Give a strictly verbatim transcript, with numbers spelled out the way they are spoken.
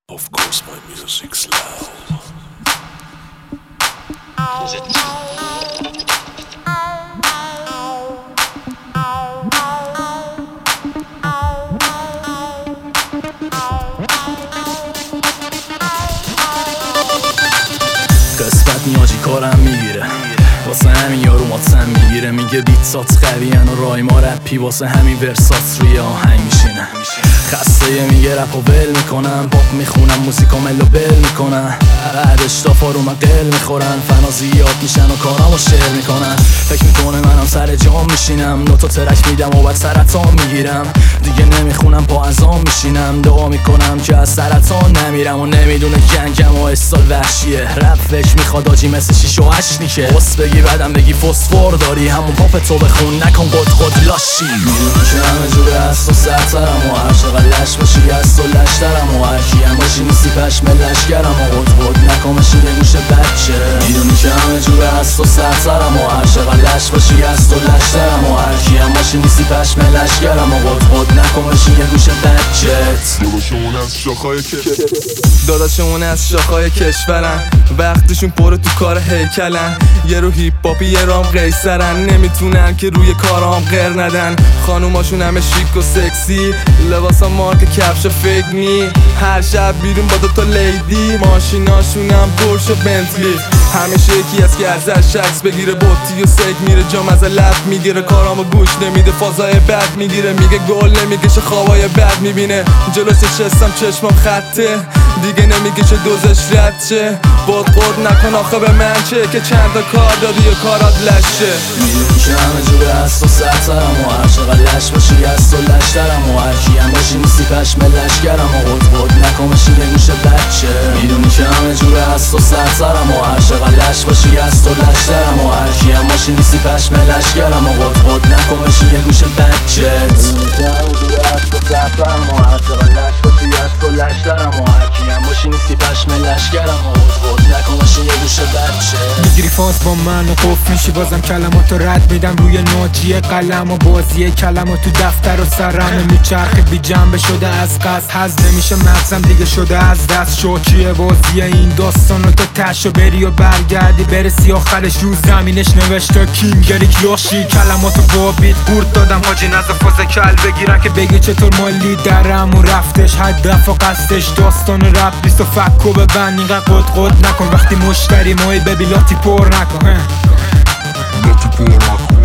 Of course my music's loud. Is it? قسمت نیاجی کارم میگیره واسه همین یارو ماتم میگیره میگه بیتسات قویان و رایما رپی واسه همین ورسات روی آهنگ میشینه خسته میگه رپ و ول میکنم پاپ میخونم موسیقا ملو بل میکنم بعدش تا فارو من قل میخورن فنا زیاد میشن و کارامو شعر میکنن فکر میکنه منم سر جام میشینم نوتا ترک میدم و بعد سرطان میگیرم دیگه نمیخونم پا ازام میشینم دعا میکنم که از سرطان نمیرم و نمیدونه جنگم و استال وحشیه رپ فکر میخواد آجی مثل شیش و هشت نیشه بس بگی بعدم بگی فسفور داری همون پاپ تو بخون نکن قد قد لاشی میدونی که همه جوره هست و سرطرم و هر چقدر لش باشی هست و لشترم و هرکی هم باشی نیستی پشم لشگرم و قد قد نکن باشی یه گوش بچه میدونی که همه جوره هست و سرطرم و هر چقدر لش باشی هست و لشترم و هرکی هم باشی نیستی پشم لشگرم و قد قد نکن باشی یه گوش بچت داداشمون از شاخهای داداشمون از شاخهای کشورن وقتشون پره تو کار هیکلن یه رو هیپ هاپی یه رام قیصرن نمیتونن که روی کارام غیر ندن خانوماشون همه شیک و سکسی لباسا مارک کفش فیک نی هر شب بیرون با دوتا لیدی ماشیناشون هم پورش و بنتلی همیشه یکی از که ازش عکس بگیره بوتی و سیک میره جام از لب میگیره کارامو گوش نمیده فازای بد میگیره میگه گل نمیکشه خوابای بد میبینه جلوش شستم چشمام خطه دیگه نمیکشه دوزش رد چه بود قد نکن آخه به من چه که چند تا کار دادی و کارات لشه میدونی که همه جوره هست و سرطرم و هر چقدر لش باشی هست و لشترم و هرکی هم باشی نیستی پشم لشگرم و قد قد نکن باشی یه گوش بچه میدونی که همه جوره هست و سرطرم و هر چقدر لش باشی هست و لشترم و هرکی هم باشی نیستی پشم لشگرم و قد قد نکن باشی یه گوش بچت میدونی که همه جوره هست و سرطرم و هر چقدر لش باشی هست و لشترم و هرکی هم باشی نیستی پشم لشگرم و قد قد نکن باشی یه گوش بچه میگیری فاز با من و قف میشی بازم کلماتو رد میدم روی ناجیه قلم و بازیه کلمات تو دفتر و سرمه میچرخه بی جنبه شده از قصد هز نمیشه مغزم دیگه شده از دست شوکیه بازیه این داستانو تا تشو بری و برگردی برسی آخرش رو زمینش نوشته کینگری کلاشی کلماتو با بیت برد دادم حاجی نزا فاز کل بگیرن که بگی چطور مالی درم و رفتش هدف و قصدش داستان رپ بیست و فکو ببن اینقدر قد قد نکن وقتی مشتری مایی ببی لاتی پر نکن لاتی پر نکن